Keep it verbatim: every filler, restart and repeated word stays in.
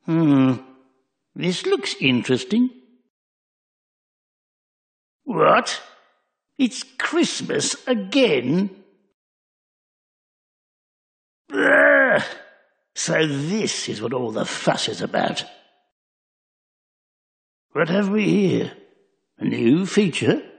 Hmm, this looks interesting. What? It's Christmas again? Ugh. So this is what all the fuss is about. What have we here? A new feature?